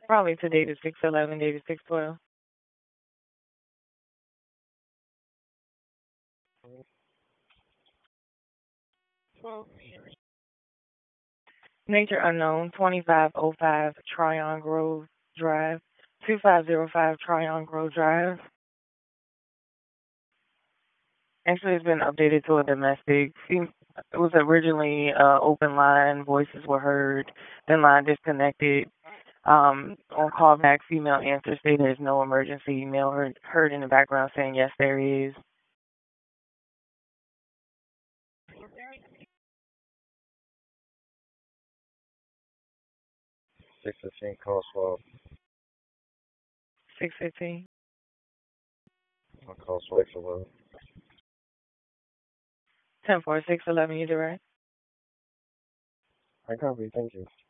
Probably to David 611, David 612. Nature unknown, 2505 Tryon Grove Drive, 2505 Tryon Grove Drive. Actually, it's been updated to a domestic. It was originally open line. Voices were heard. Then line disconnected. On callback, female answer stating there's no emergency. Male heard in the background saying yes, there is. 615 call swap. 615. I'll call swap 611. 10-4, 611, you direct. I copy. Thank you.